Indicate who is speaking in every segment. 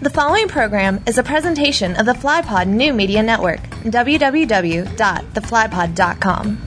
Speaker 1: The following program is a presentation of the FlyPod New Media Network, www.theflypod.com.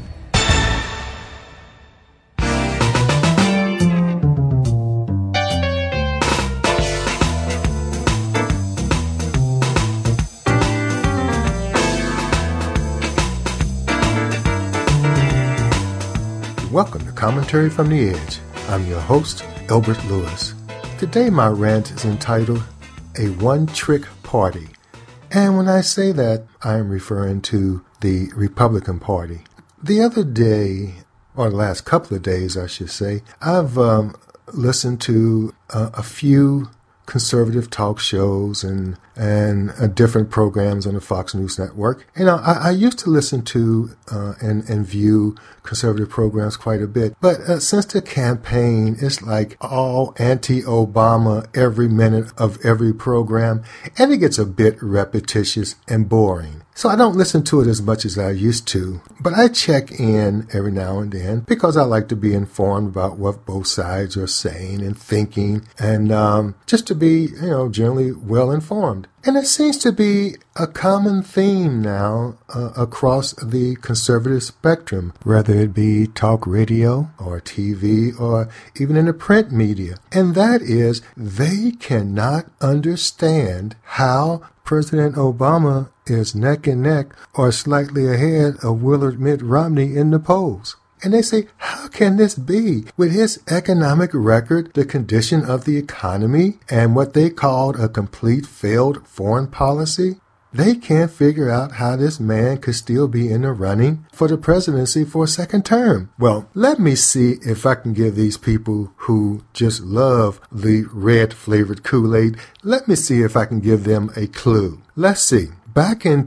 Speaker 2: Welcome to Commentary from the Edge. I'm your host, Elbert Lewis. Today my rant is entitled, A One-Trick Party. And when I say that, I am referring to the Republican Party. The other day, or the last couple of days I should say, I've listened to a few conservative talk shows and different programs on the Fox News Network. You know, I used to listen to and view conservative programs quite a bit, but since the campaign, it's like all anti-Obama every minute of every program, and it gets a bit repetitious and boring. So I don't listen to it as much as I used to, but I check in every now and then because I like to be informed about what both sides are saying and thinking, and just to be, generally well informed. And it seems to be a common theme now across the conservative spectrum, whether it be talk radio or TV or even in the print media. And that is, they cannot understand how President Obama is neck and neck or slightly ahead of Willard Mitt Romney in the polls. And they say, how can this be? With his economic record, the condition of the economy, and what they called a complete failed foreign policy, they can't figure out how this man could still be in the running for the presidency for a second term. Well, let me see if I can give these people who just love the red-flavored Kool-Aid, let me see if I can give them a clue. Let's see. Back in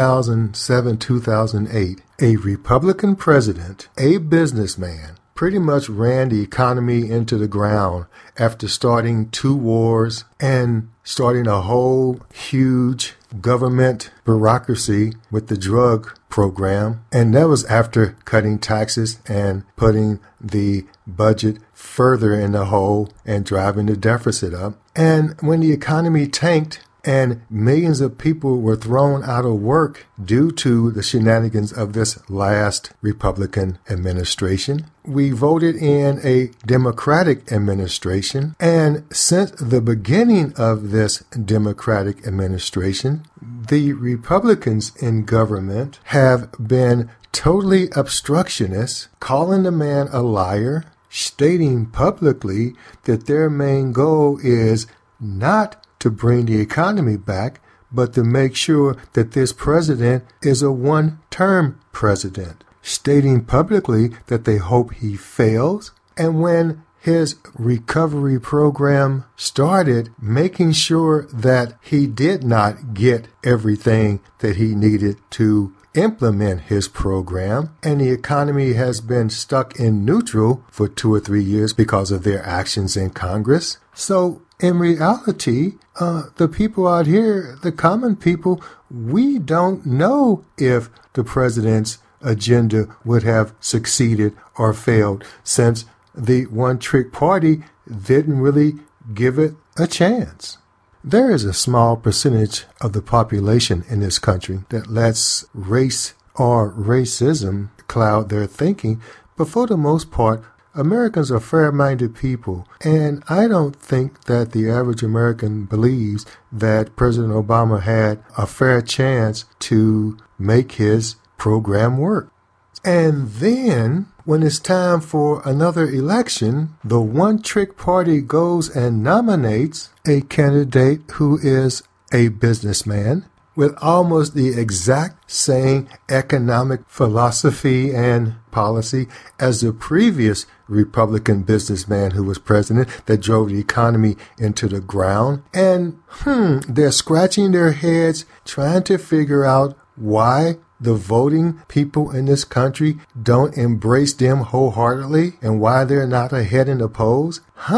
Speaker 2: 2007-2008, a Republican president, a businessman, pretty much ran the economy into the ground after starting 2 wars and starting a whole huge government bureaucracy with the drug program. And that was after cutting taxes and putting the budget further in the hole and driving the deficit up. And when the economy tanked, and millions of people were thrown out of work due to the shenanigans of this last Republican administration, we voted in a Democratic administration. And since the beginning of this Democratic administration, the Republicans in government have been totally obstructionists, calling the man a liar, stating publicly that their main goal is not to bring the economy back, but to make sure that this president is a one-term president, stating publicly that they hope he fails. And when his recovery program started, making sure that he did not get everything that he needed to implement his program, and the economy has been stuck in neutral for 2 or 3 years because of their actions in Congress. So in reality, the people out here, the common people, we don't know if the president's agenda would have succeeded or failed, since the one-trick party didn't really give it a chance. There is a small percentage of the population in this country that lets race or racism cloud their thinking, but for the most part, Americans are fair-minded people, and I don't think that the average American believes that President Obama had a fair chance to make his program work. And then, when it's time for another election, the one-trick party goes and nominates a candidate who is a businessman with almost the exact same economic philosophy and policy as the previous Republican businessman who was president that drove the economy into the ground. And they're scratching their heads trying to figure out why the voting people in this country don't embrace them wholeheartedly and why they're not ahead in the polls.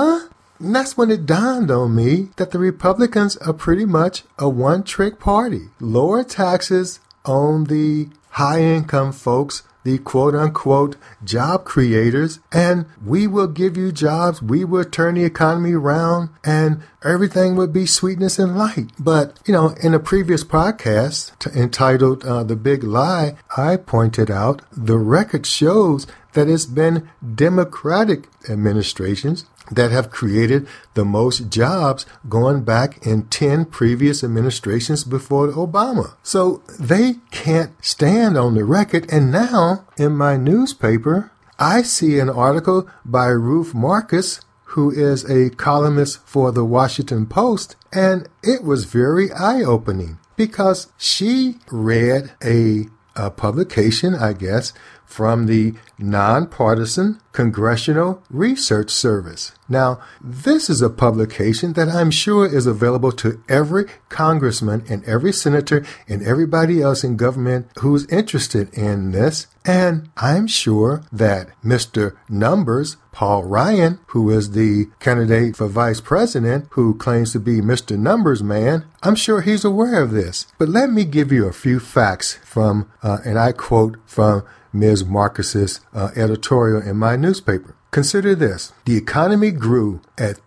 Speaker 2: And that's when it dawned on me that the Republicans are pretty much a one-trick party. Lower taxes on the high-income folks, the quote-unquote job creators, and we will give you jobs, we will turn the economy around, and everything would be sweetness and light. But, in a previous podcast entitled The Big Lie, I pointed out the record shows that it's been Democratic administrations that have created the most jobs going back in 10 previous administrations before Obama. So they can't stand on the record. And now in my newspaper, I see an article by Ruth Marcus, who is a columnist for the Washington Post, and it was very eye-opening because she read a publication, I guess, from the Nonpartisan Congressional Research Service. Now, this is a publication that I'm sure is available to every congressman and every senator and everybody else in government who's interested in this. And I'm sure that Mr. Numbers, Paul Ryan, who is the candidate for vice president, who claims to be Mr. Numbers Man, I'm sure he's aware of this. But let me give you a few facts from, and I quote from Ms. Marcus's editorial in my newspaper. Consider this. The economy grew at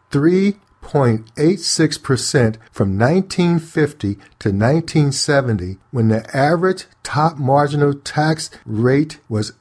Speaker 2: 3.86% from 1950 to 1970 when the average top marginal tax rate was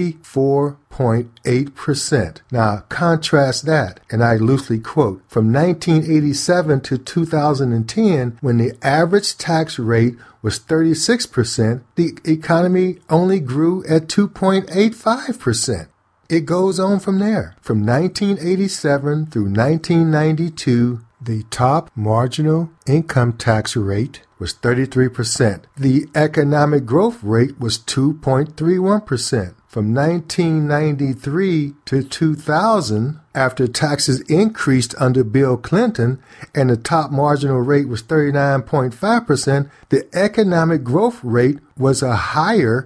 Speaker 2: 84.8%. Now contrast that, and I loosely quote, from 1987 to 2010 when the average tax rate was 36%, the economy only grew at 2.85%. It goes on from there. From 1987 through 1992, the top marginal income tax rate was 33%. The economic growth rate was 2.31%. From 1993 to 2000, after taxes increased under Bill Clinton and the top marginal rate was 39.5%, the economic growth rate was a higher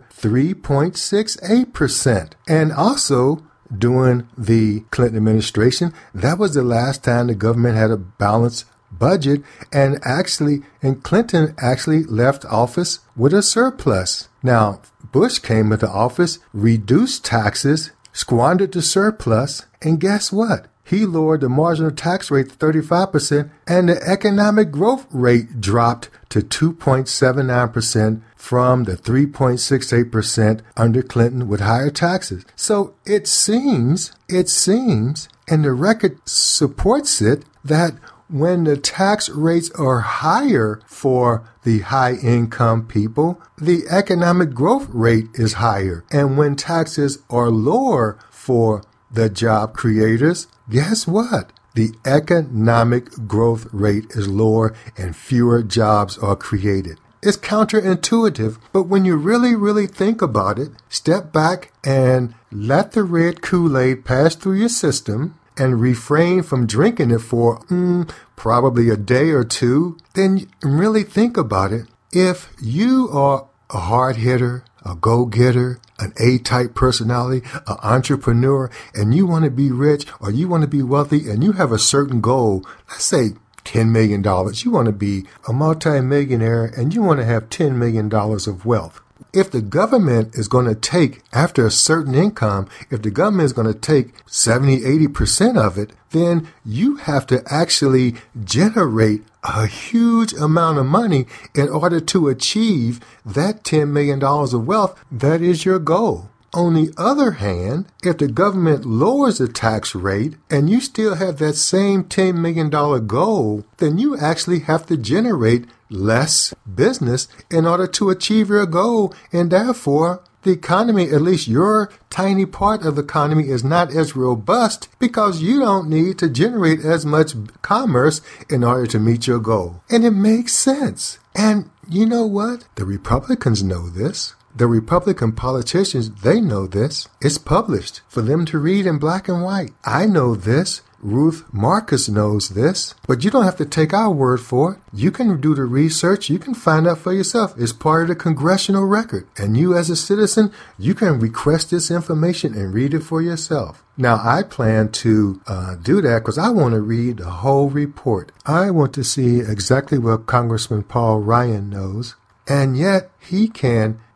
Speaker 2: 3.68%. And also, during the Clinton administration, that was the last time the government had a balanced budget, and Clinton actually left office with a surplus. Now, Bush came into office, reduced taxes, squandered the surplus, and guess what? He lowered the marginal tax rate to 35%, and the economic growth rate dropped to 2.79% from the 3.68% under Clinton with higher taxes. So it seems, and the record supports it, that when the tax rates are higher for the high-income people, the economic growth rate is higher. And when taxes are lower for the job creators, guess what? The economic growth rate is lower and fewer jobs are created. It's counterintuitive, but when you really, really think about it, step back and let the red Kool-Aid pass through your system and refrain from drinking it for probably a day or two, then really think about it. If you are a hard hitter, a go-getter, an A-type personality, an entrepreneur, and you want to be rich or you want to be wealthy and you have a certain goal, let's say $10 million. You want to be a multimillionaire and you want to have $10 million of wealth. If the government is going to take, after a certain income, if the government is going to take 70, 80% of it, then you have to actually generate a huge amount of money in order to achieve that $10 million of wealth. That is your goal. On the other hand, if the government lowers the tax rate and you still have that same $10 million goal, then you actually have to generate less business in order to achieve your goal. And therefore, the economy, at least your tiny part of the economy, is not as robust because you don't need to generate as much commerce in order to meet your goal. And it makes sense. And you know what? The Republicans know this. The Republican politicians, they know this. It's published for them to read in black and white. I know this. Ruth Marcus knows this. But you don't have to take our word for it. You can do the research. You can find out for yourself. It's part of the congressional record. And you as a citizen, you can request this information and read it for yourself. Now, I plan to do that because I want to read the whole report. I want to see exactly what Congressman Paul Ryan knows. And yet he can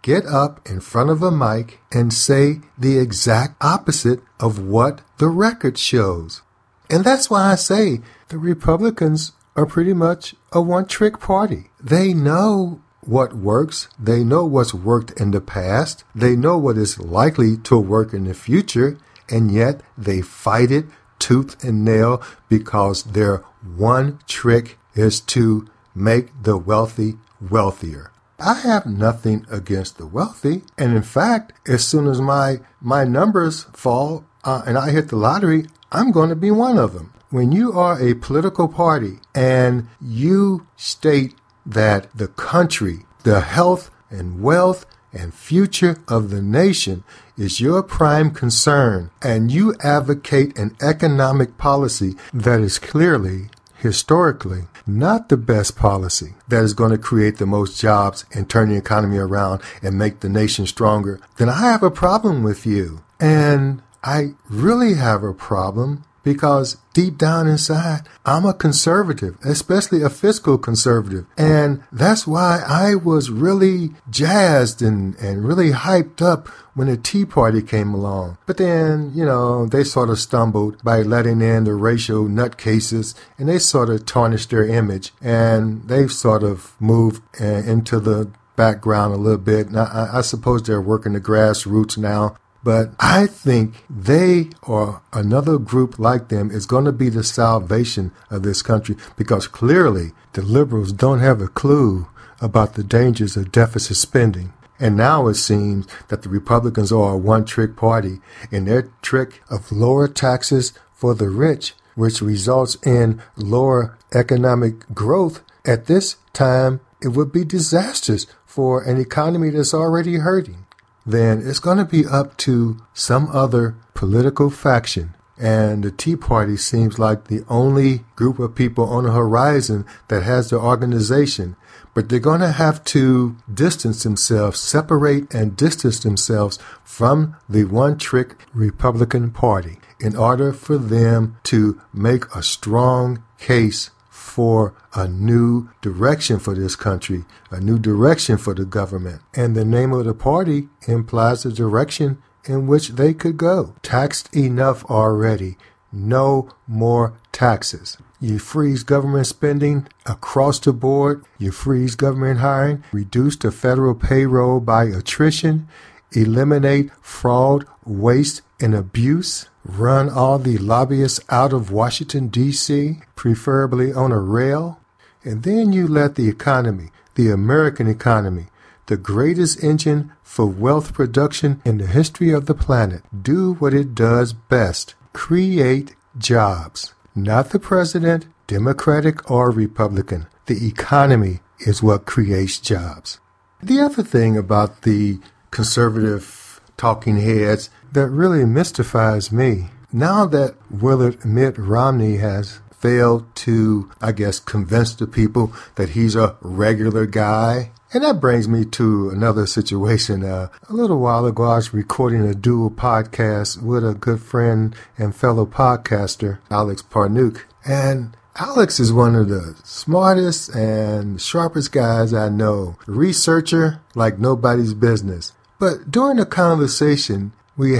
Speaker 2: get up in front of a mic and say the exact opposite of what the record shows. And that's why I say the Republicans are pretty much a one-trick party. They know what works. They know what's worked in the past. They know what is likely to work in the future, and yet they fight it tooth and nail because their one trick is to make the wealthy wealthier. I have nothing against the wealthy, and in fact, as soon as my numbers fall and I hit the lottery, I'm going to be one of them. When you are a political party and you state that the country, the health and wealth and future of the nation is your prime concern, and you advocate an economic policy that is clearly, historically, not the best policy that is going to create the most jobs and turn the economy around and make the nation stronger, then I have a problem with you. And I really have a problem because deep down inside, I'm a conservative, especially a fiscal conservative. And that's why I was really jazzed and really hyped up when the Tea Party came along. But then, they sort of stumbled by letting in the racial nutcases, and they sort of tarnished their image, and they've sort of moved into the background a little bit. Now, I suppose they're working the grassroots now. But I think they or another group like them is going to be the salvation of this country, because clearly the liberals don't have a clue about the dangers of deficit spending. And now it seems that the Republicans are a one-trick party, and their trick of lower taxes for the rich, which results in lower economic growth, at this time it would be disastrous for an economy that's already hurting. Then it's going to be up to some other political faction. And the Tea Party seems like the only group of people on the horizon that has the organization. But they're going to have to distance themselves, separate and distance themselves from the one-trick Republican Party in order for them to make a strong case for a new direction for this country, a new direction for the government. And the name of the party implies the direction in which they could go. Taxed enough already. No more taxes. You freeze government spending across the board. You freeze government hiring. Reduce the federal payroll by attrition. Eliminate fraud, waste, and abuse. Run all the lobbyists out of Washington, D.C., preferably on a rail. And then you let the economy, the American economy, the greatest engine for wealth production in the history of the planet, do what it does best. Create jobs. Not the president, Democratic or Republican. The economy is what creates jobs. The other thing about the conservative talking heads that really mystifies me, now that Willard Mitt Romney has failed to, convince the people that he's a regular guy. And that brings me to another situation. A little while ago, I was recording a dual podcast with a good friend and fellow podcaster, Alex Parnuk. And Alex is one of the smartest and sharpest guys I know. Researcher like nobody's business. But during the conversation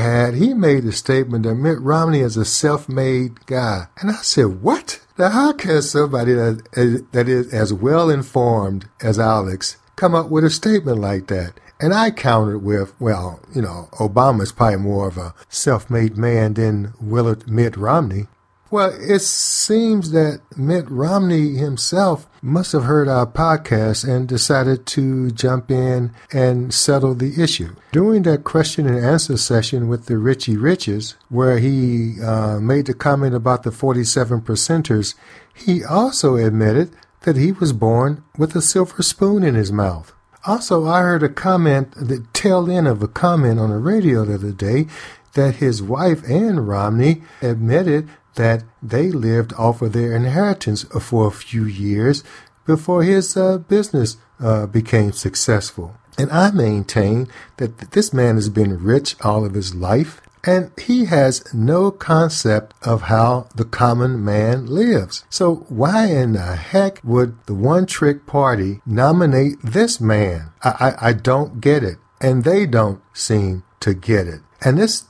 Speaker 2: he made a statement that Mitt Romney is a self-made guy. And I said, what? Now, how can somebody that is as well-informed as Alex come up with a statement like that? And I countered with, Obama's probably more of a self-made man than Willard Mitt Romney. Well, it seems that Mitt Romney himself must have heard our podcast and decided to jump in and settle the issue. During that question and answer session with the Richie Riches, where he made the comment about the 47 percenters, he also admitted that he was born with a silver spoon in his mouth. Also, I heard the tail end of a comment on the radio the other day that his wife, Ann Romney, admitted that they lived off of their inheritance for a few years before his business became successful. And I maintain that this man has been rich all of his life, and he has no concept of how the common man lives. So why in the heck would the one-trick party nominate this man? I don't get it. and they don't seem to get it. And this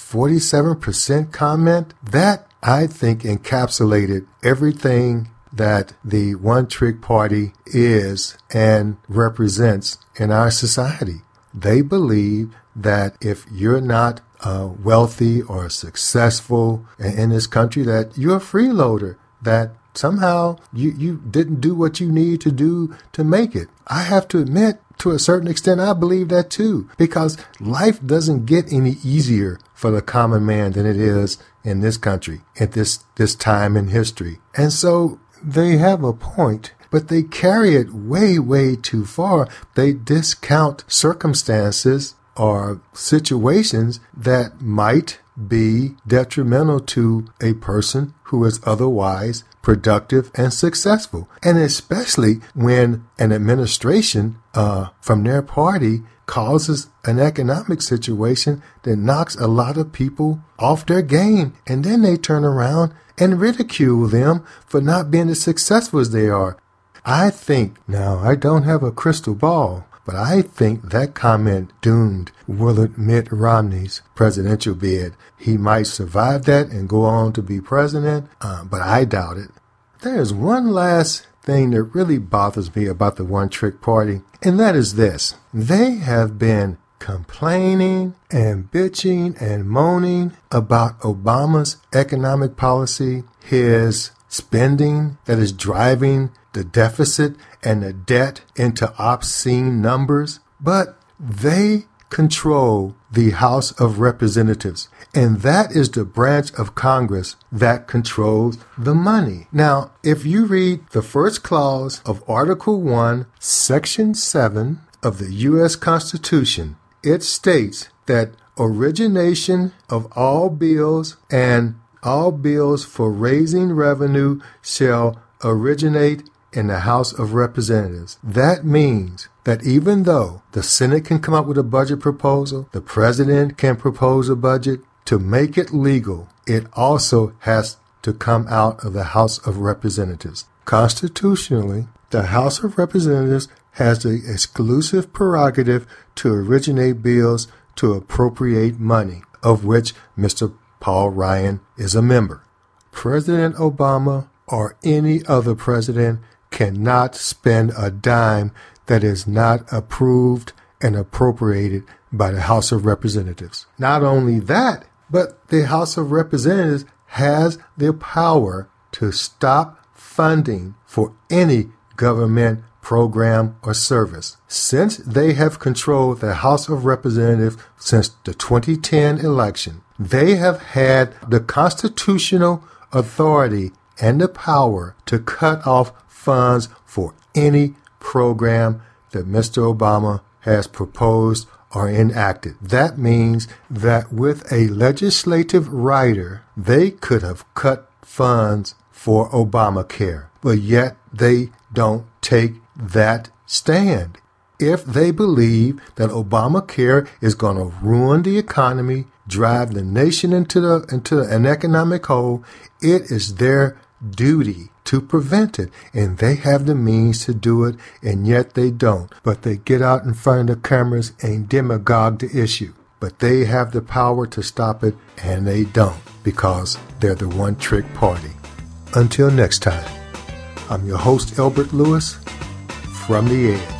Speaker 2: 47% comment, that I think encapsulated everything that the one-trick party is and represents in our society. They believe that if you're not wealthy or successful in this country, that you're a freeloader, that somehow you didn't do what you need to do to make it. I have to admit, to a certain extent, I believe that too, because life doesn't get any easier for the common man than it is in this country at this time in history. And so they have a point, but they carry it way, way too far. They discount circumstances or situations that might be detrimental to a person who is otherwise productive and successful. And especially when an administration from their party causes an economic situation that knocks a lot of people off their game. And then they turn around and ridicule them for not being as successful as they are. I think, now I don't have a crystal ball, but I think that comment doomed Willard Mitt Romney's presidential bid. He might survive that and go on to be president, but I doubt it. There's one last thing that really bothers me about the one-trick party, and that is this. They have been complaining and bitching and moaning about Obama's economic policy, his spending that is driving the deficit and the debt into obscene numbers, but they control the House of Representatives, and that is the branch of Congress that controls the money. Now, if you read the first clause of Article 1, Section 7 of the U.S. Constitution, it states that origination of all bills and all bills for raising revenue shall originate in the House of Representatives. That means that even though the Senate can come up with a budget proposal, the president can propose a budget, to make it legal, it also has to come out of the House of Representatives. Constitutionally, the House of Representatives has the exclusive prerogative to originate bills to appropriate money, of which Mr. Paul Ryan is a member. President Obama or any other president cannot spend a dime that is not approved and appropriated by the House of Representatives. Not only that, but the House of Representatives has the power to stop funding for any government program or service. Since they have controlled the House of Representatives since the 2010 election, they have had the constitutional authority and the power to cut off funds for any program that Mr. Obama has proposed or enacted. That means that with a legislative rider, they could have cut funds for Obamacare, but yet they don't take that stand. If they believe that Obamacare is going to ruin the economy, drive the nation into an economic hole, it is their duty to prevent it, and they have the means to do it, and yet they don't. But they get out in front of the cameras and demagogue the issue. But they have the power to stop it, and they don't, because they're the one-trick party. Until next time, I'm your host, Elbert Lewis, from The Edge.